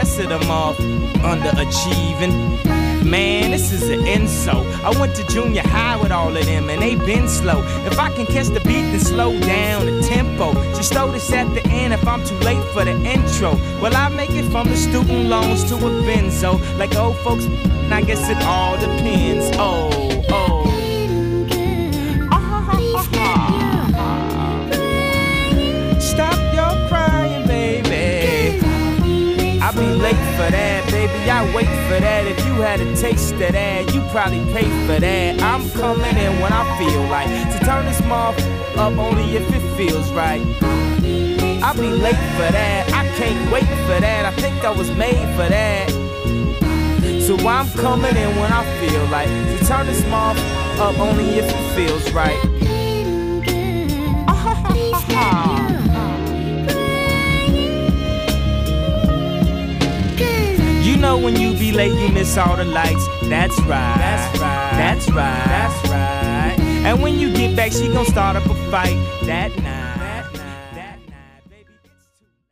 rest of them off underachieving. Man, this is an insult. I went to junior high with all of them, and they been slow. If I can catch the beat, then slow down the tempo. Just throw this at the end if I'm too late for the intro. Well, I make it from the student loans to a benzo. Like old folks, I guess it all depends. Oh. Stop your crying, baby. I'll be late for that, baby. I wait for that. If you had a taste of that, you probably pay for that. I'm coming in when I feel like to turn this mouth up only if it feels right. I'll be late for that. I can't wait for that. I think I was made for that. So I'm coming in when I feel like to turn this mouth up only if it feels right. You know when you be late, you miss all the lights. That's right. That's right. That's right. That's right. And when you get back, she gon' start up a fight that night. That night, baby, it's too late.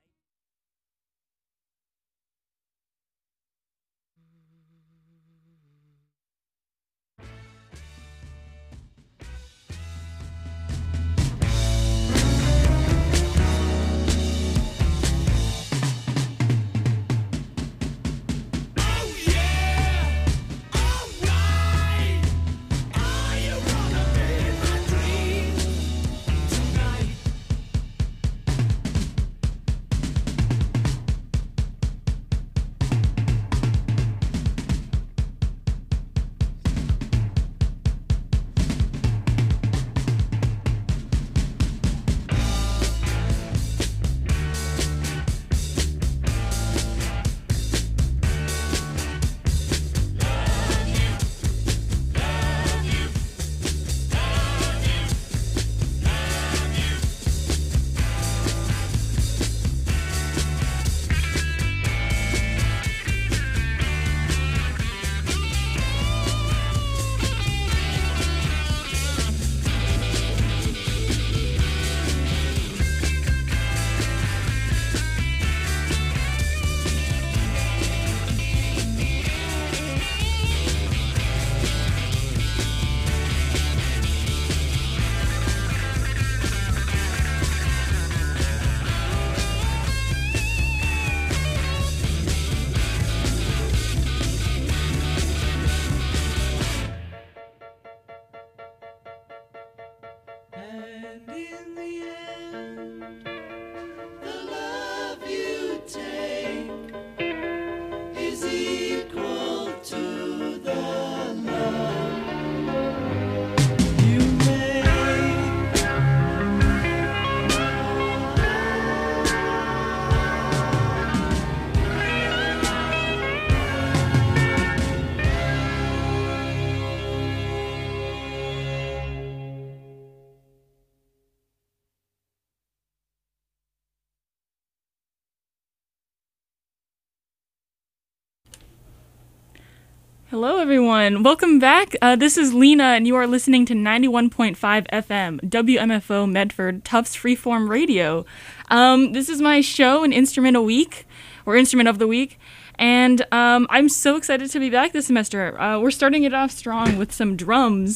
Hello, everyone. Welcome back. This is Lena, and you are listening to 91.5 FM, WMFO Medford, Tufts Freeform Radio. This is my show, an instrument a week, or instrument of the week, and I'm so excited to be back this semester. We're starting it off strong with some drums.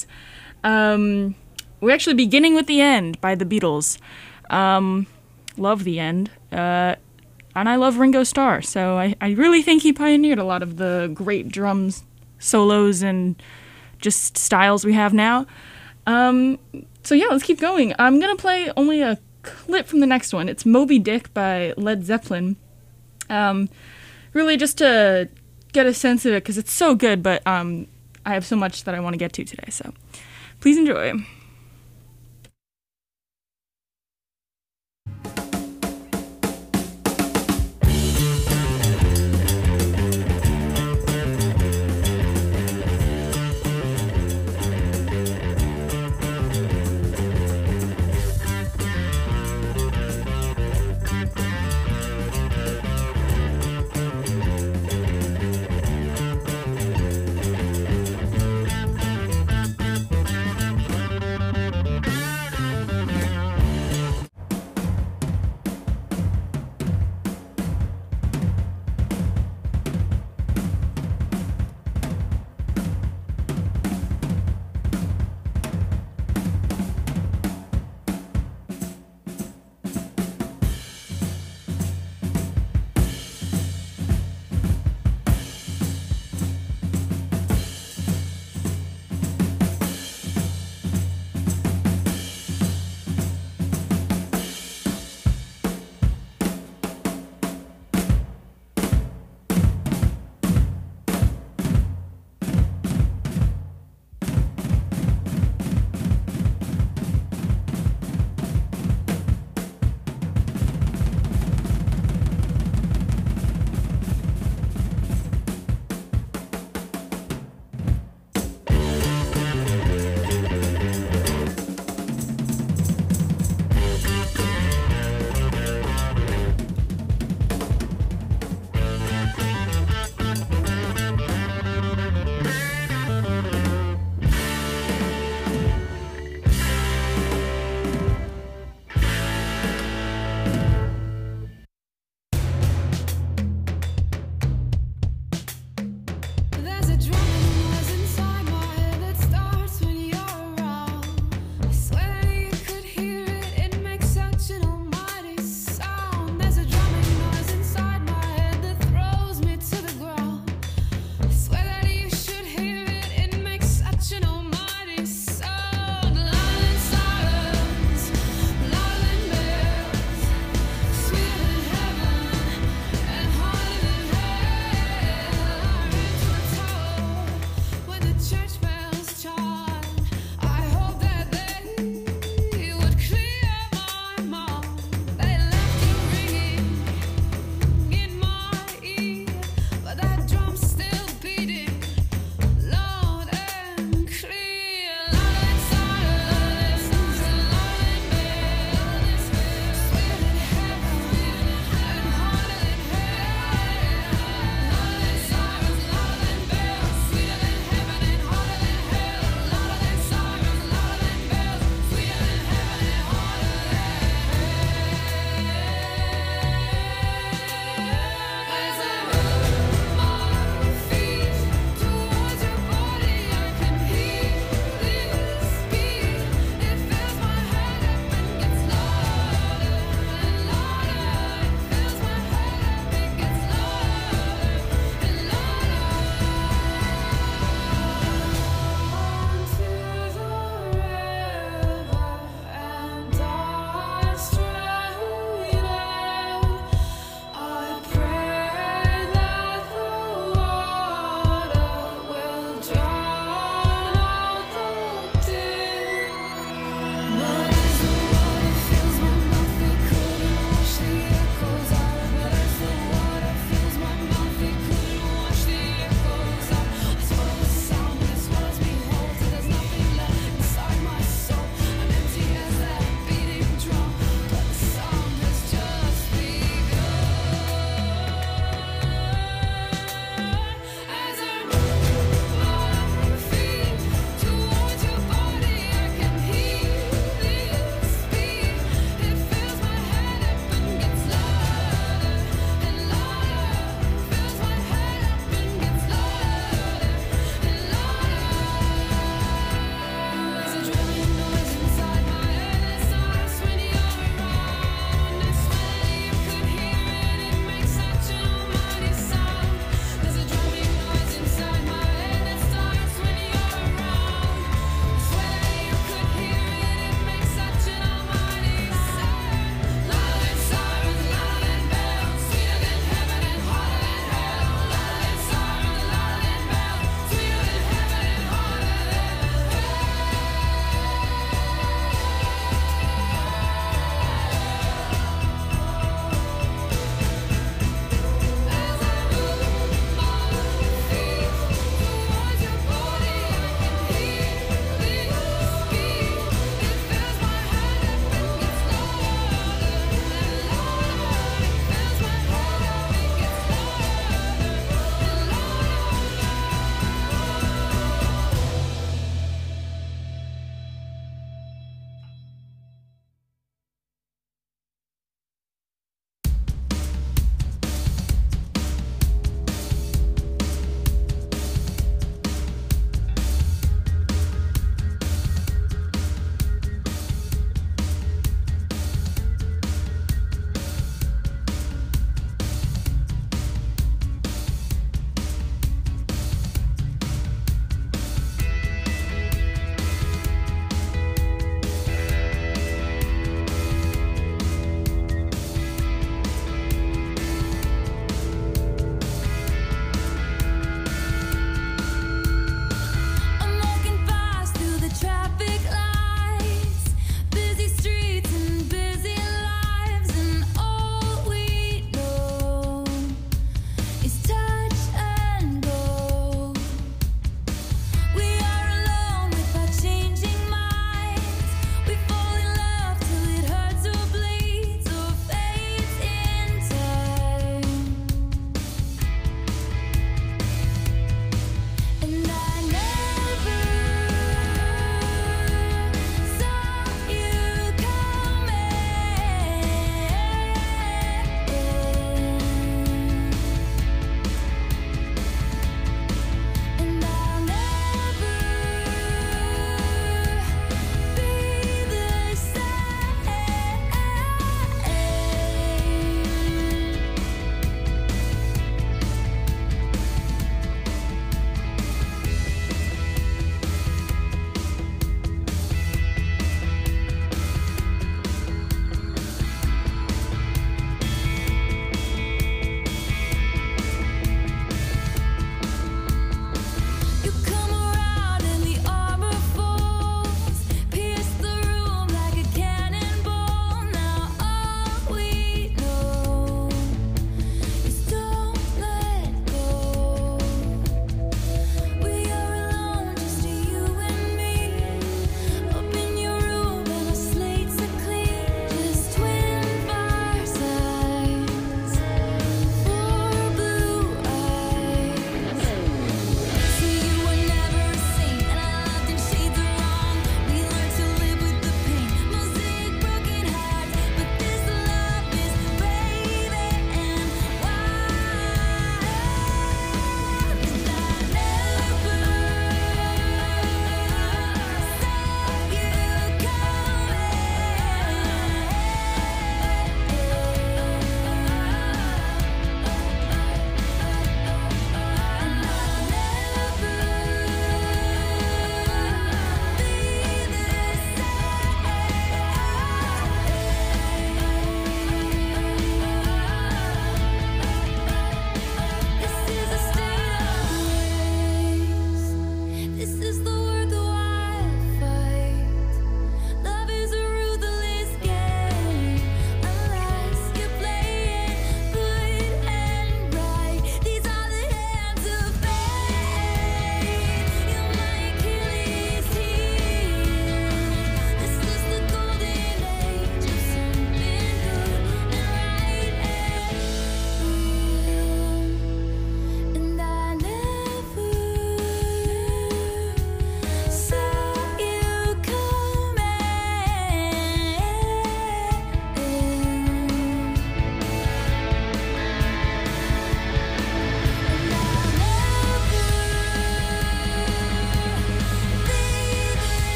We're actually beginning with The End by the Beatles. Love The End. And I love Ringo Starr, so I really think he pioneered a lot of the great drums solos and just styles we have now. So yeah, let's keep going. I'm gonna play only a clip from the next one. It's Moby Dick by Led Zeppelin. Really just to get a sense of it, because it's so good, but I have so much that I want to get to today, so please enjoy.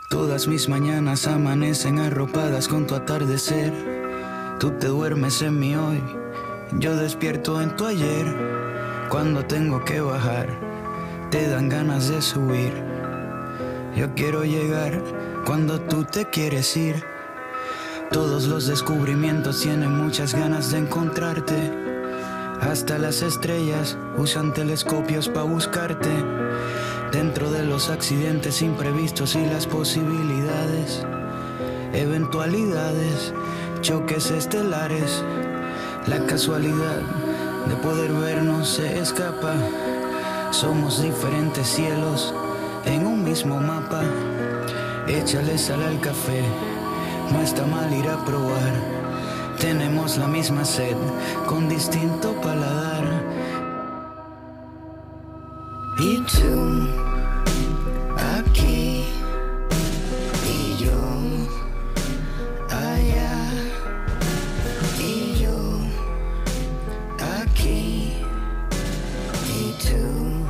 Todas mis mañanas amanecen arropadas con tu atardecer. Tú te duermes en mi hoy, yo despierto en tu ayer. Cuando tengo que bajar, te dan ganas de subir. Yo quiero llegar cuando tú te quieres ir. Todos los descubrimientos tienen muchas ganas de encontrarte. Hasta las estrellas usan telescopios para buscarte. Dentro de los accidentes imprevistos y las posibilidades, eventualidades, choques estelares, la casualidad de poder vernos se escapa. Somos diferentes cielos en un mismo mapa. Échale sal al café, no está mal ir a probar. Tenemos la misma sed con distinto paladar. Y tú, aquí, y yo, allá, y yo, aquí, y tú,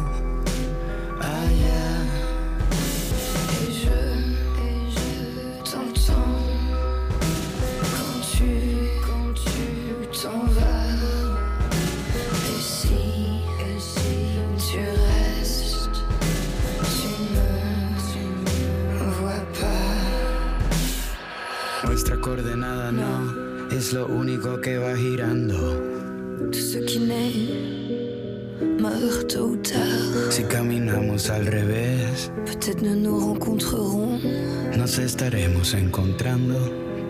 allá. Et je t'entends quand tu t'en vas. Et si tu restes, tu me vois pas. Nuestra coordenada no es lo único que va girando. Tout ce qui naît meurt tôt ou tard. Si caminamos al revés, Peut-être nous nous rencontrerons. nos estaremos encontrando.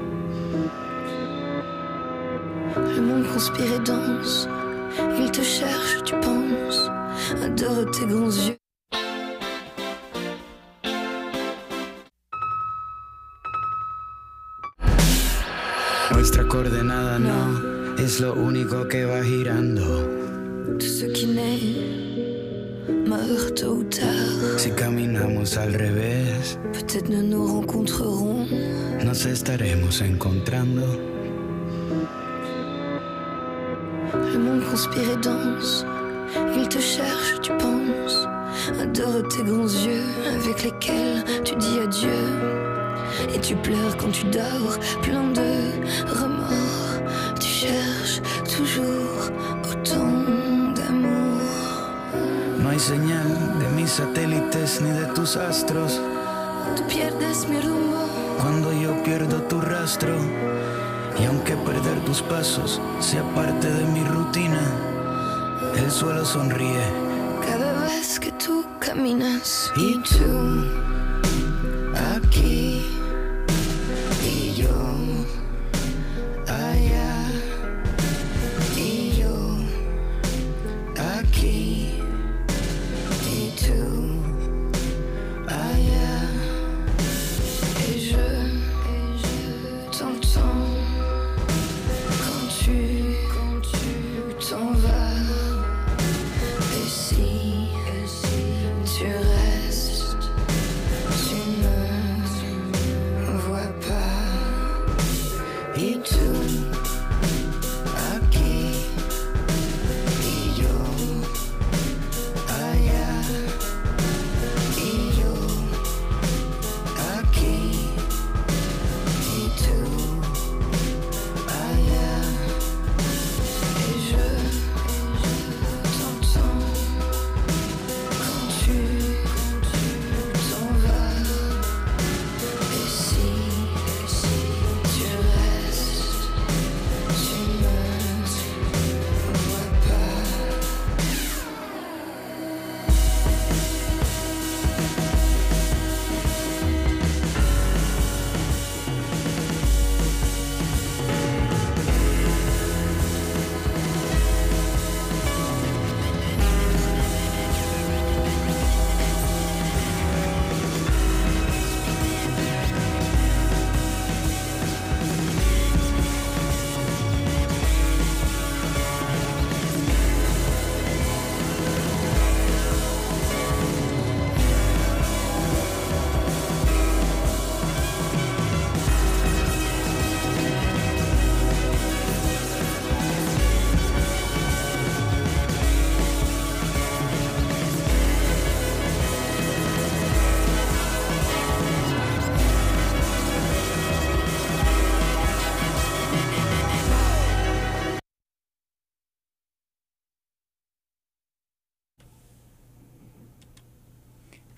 Le monde conspire et danse. Il te cherche, tu penses. Adore tes grands yeux. Nuestra coordenada no es lo único que va girando. Tout ce qui naît meurt tôt ou tard. Si caminamos al revés, Peut-être nous nous rencontrerons. nos estaremos encontrando. Le monde conspire et danse. Il te cherche, tu penses. Adore tes grands yeux avec lesquels tu dis adieu. Et tu pleures quand tu dors, plein de remords. Tu cherches toujours autant d'amour. No hay señal de mis satélites ni de tus astros. Tú pierdes mi rumbo. Cuando yo pierdo tu rastro, y aunque perder tus pasos sea parte de mi rutina, el suelo sonríe. Cada vez que tú caminas. Y tú, aquí, y yo, allá, y yo, aquí, y tú, allá. Et je t'entends quand tu t'en vas. Et si tu restes, tu me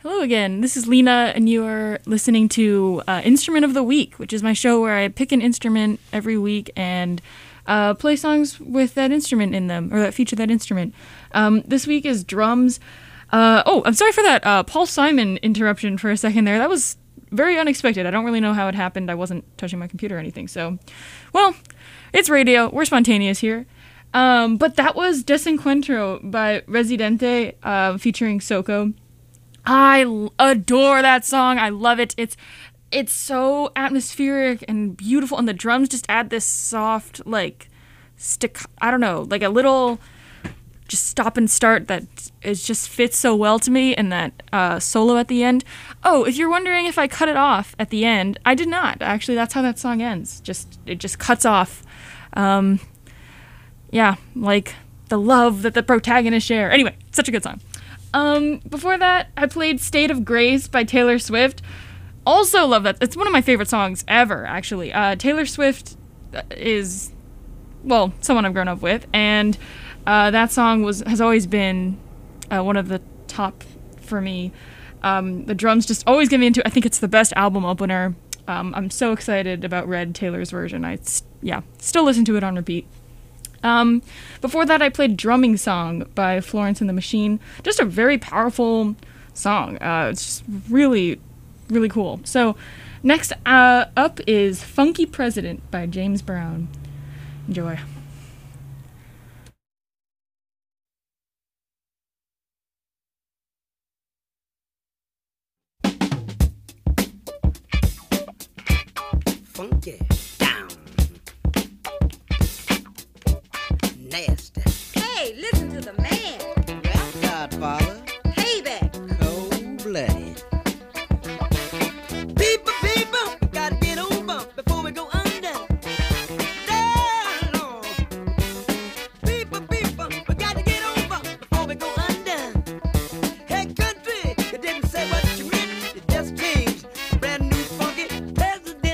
Hello again. This is Lena, and you are listening to Instrument of the Week, which is my show where I pick an instrument every week and play songs with that instrument in them, or that feature that instrument. This week is drums. I'm sorry for that Paul Simon interruption for a second there. That was very unexpected. I don't really know how it happened. I wasn't touching my computer or anything. So, well, it's radio. We're spontaneous here. But that was Desencuentro by Residente featuring Soko. I adore that song. I love it. It's so atmospheric and beautiful, and the drums just add this soft, like, I don't know, like a little just stop and start that just fits so well to me, and that solo at the end. Oh, if you're wondering if I cut it off at the end, I did not. Actually, that's how that song ends. It just cuts off. Yeah, like the love that the protagonists share. Anyway, such a good song. Before that, I played State of Grace by Taylor Swift. Also love that. It's one of my favorite songs ever, actually. Taylor Swift is, well, someone I've grown up with, and that song has always been one of the top for me. The drums just always get me into it. I think it's the best album opener. I'm so excited about Red, Taylor's version. Still listen to it on repeat. Before that, I played Drumming Song by Florence and the Machine. Just a very powerful song. It's just really, really cool. So next up is Funky President by James Brown. Enjoy. Funky down. Nasty. Hey, listen to the man. Rap Godfather. Payback. Cold-blooded. People, we gotta get over before we go under. Down, Lord. People, we gotta get over before we go under. Hey, country, you didn't say what you meant. You just changed. Brand new funky president.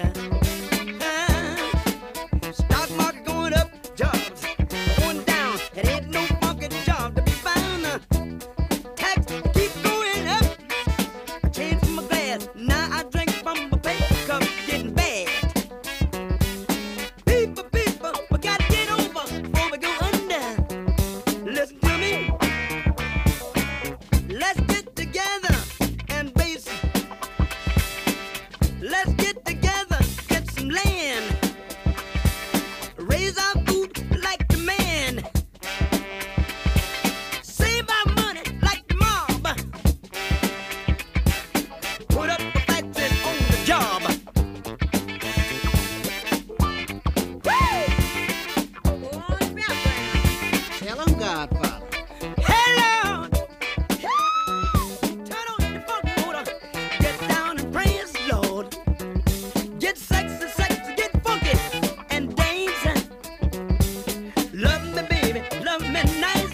Stock market going up, jobs going down. It ain't no funky job to be found. Tax keep going up. I changed from my glass, now I drink from my paper cup, getting bad. People, we gotta get over before we go under. Listen to me. Let's get together and base. Let's get together, get some land. Raise our food like the man. Save our money like the mob. Put up a factory on the job. Woo! Go on, rap, Brown. Tell 'em, Godfather. Hello! Turn on the funk motor. Get down and praise the Lord. Get sexy, get funky and dance. Love me, baby, love me nice.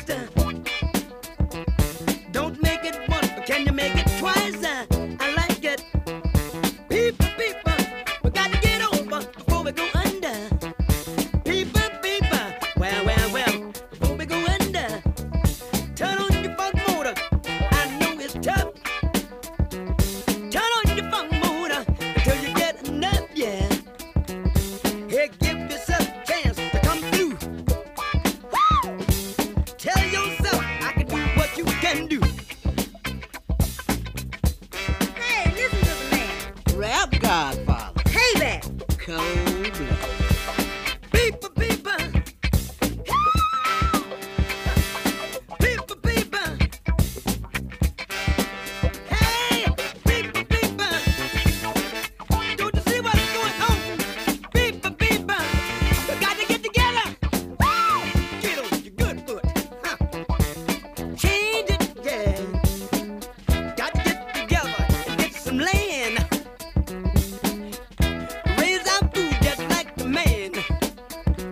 Don't make it once, but can you make it twice? I like it. People, we gotta get over before we go under. People, well, before we go under. Turn on your funk motor, I know it's tough. Turn on your funk motor until you get enough, yeah. Hey, give yourself a chance to come through. Woo! Tell yourself I can do what you can do. Hey, listen to the man. Rap Godfather. Payback. Cold-blooded. People. Hey, people. Don't you see what's going on? People. We got to get together. Woo! Get on your good foot. Change it, yeah. Got to get together and get some land. Raise our food just like the man.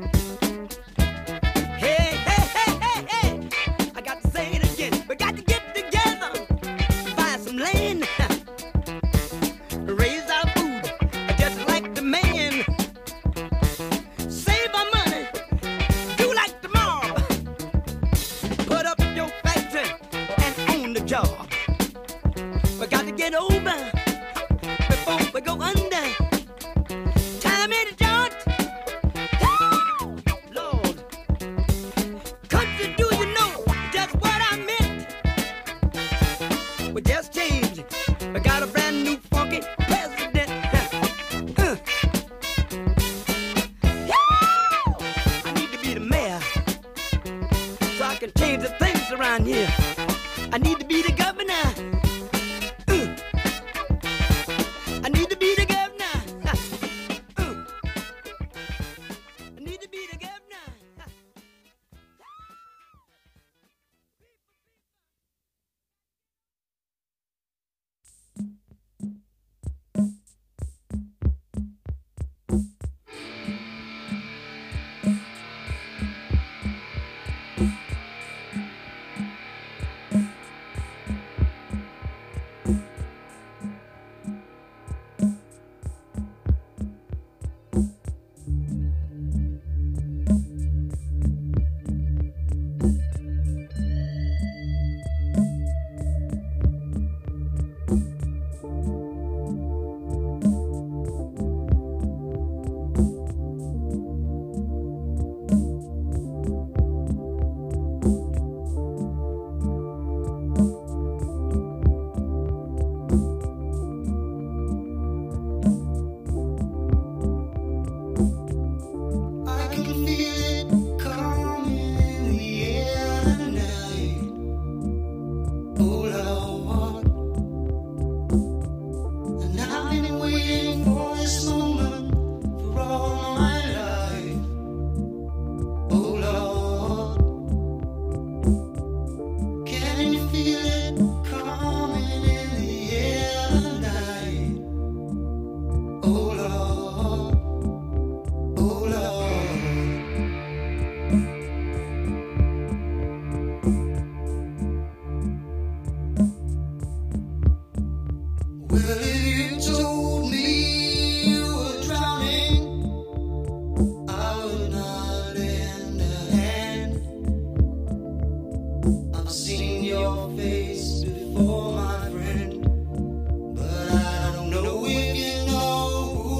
Before, my friend, but I don't know if you know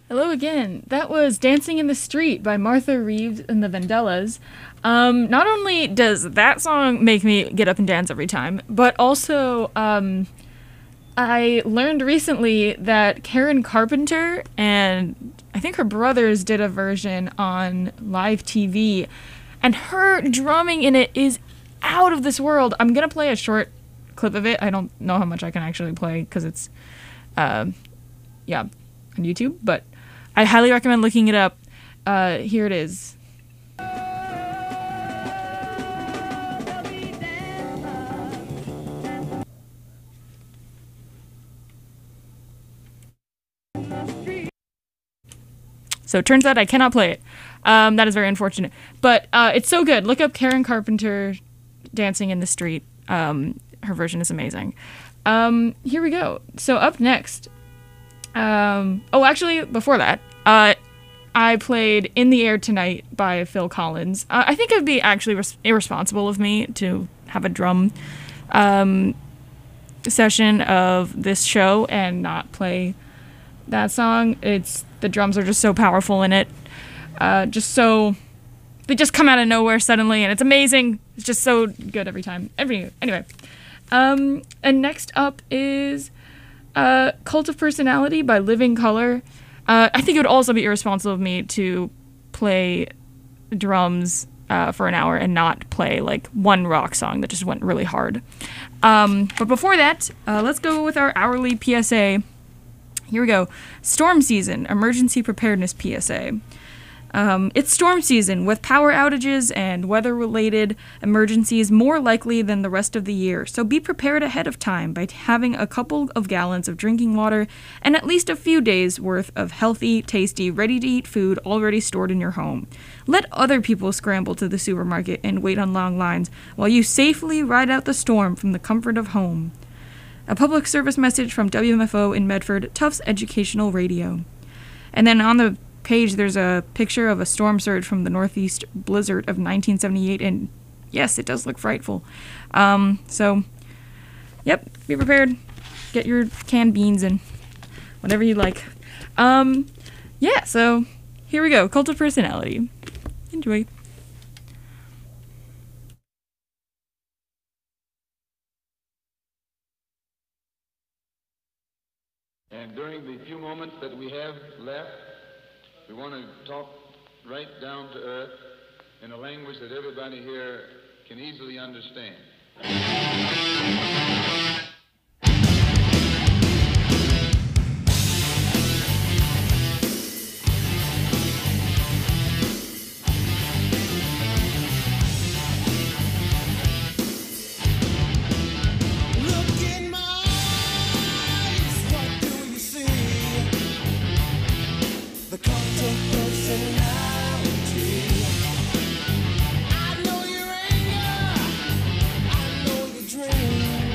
Hello again. That was Dancing in the Street by Martha Reeves and the Vandellas. Not only does that song make me get up and dance every time, but also I learned recently that Karen Carpenter and I think her brothers did a version on live TV, and her drumming in it is out of this world. I'm going to play a short clip of it. I don't know how much I can actually play because it's, on YouTube, but I highly recommend looking it up. Here it is. So it turns out I cannot play it. That is very unfortunate. But it's so good. Look up Karen Carpenter Dancing in the Street. Her version is amazing. Here we go. So up next. Actually, before that, I played In the Air Tonight by Phil Collins. I think it would be actually irresponsible of me to have a drum session of this show and not play that song. The drums are just so powerful in it. They just come out of nowhere suddenly, and it's amazing. It's just so good every time. Anyway. And next up is Cult of Personality by Living Colour. I think it would also be irresponsible of me to play drums for an hour and not play like one rock song that just went really hard. But before that, let's go with our hourly PSA. Here we go. Storm season, emergency preparedness PSA. It's storm season, with power outages and weather-related emergencies more likely than the rest of the year, so be prepared ahead of time by having a couple of gallons of drinking water and at least a few days' worth of healthy, tasty, ready-to-eat food already stored in your home. Let other people scramble to the supermarket and wait on long lines while you safely ride out the storm from the comfort of home. A public service message from WMFO in Medford, Tufts Educational Radio. And then on the page, there's a picture of a storm surge from the Northeast blizzard of 1978, and yes, it does look frightful. So, yep, be prepared. Get your canned beans and whatever you like. So here we go. Cult of Personality. Enjoy. And during the few moments that we have left, we want to talk right down to earth in a language that everybody here can easily understand. I know your anger, I know your dream.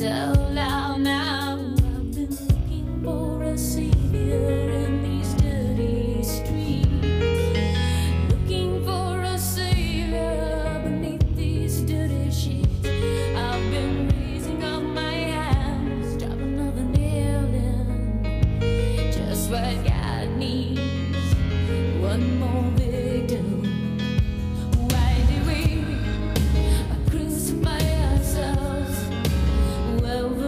tell loud now. I've been looking for a savior in these dirty streets, looking for a savior beneath these dirty sheets. I've been raising up my hands, drop another nail in, just what God needs, one more victim. Why do we crucify ourselves? Well,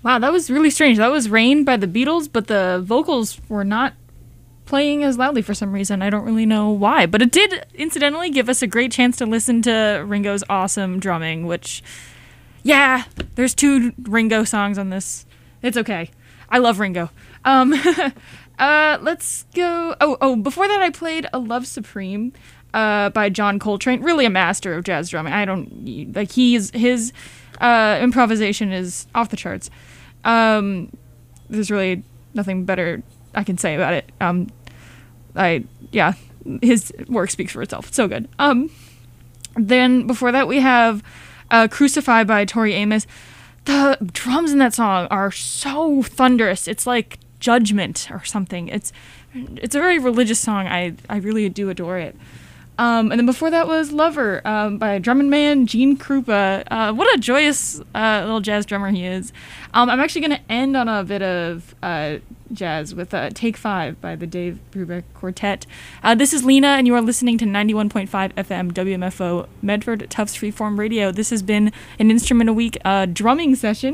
Wow, that was really strange. That was Rain by the Beatles, but the vocals were not playing as loudly for some reason. I don't really know why, but it did incidentally give us a great chance to listen to Ringo's awesome drumming, which, yeah, there's 2 Ringo songs on this. It's okay. I love Ringo. Let's go. Oh, before that I played A Love Supreme by John Coltrane. Really a master of jazz drumming. His improvisation is off the charts. There's really nothing better I can say about it. His work speaks for itself. It's so good. Then before that we have Crucify by Tori Amos. The drums in that song are so thunderous. It's like Judgment or something. It's a very religious song. I really do adore it. And then before that was Lover by Drumming Man Gene Krupa. What a joyous little jazz drummer he is. I'm actually going to end on a bit of jazz with Take 5 by the Dave Brubeck Quartet. This is Lena, and you are listening to 91.5 FM WMFO Medford Tufts Freeform Radio. This has been an Instrument a Week drumming session.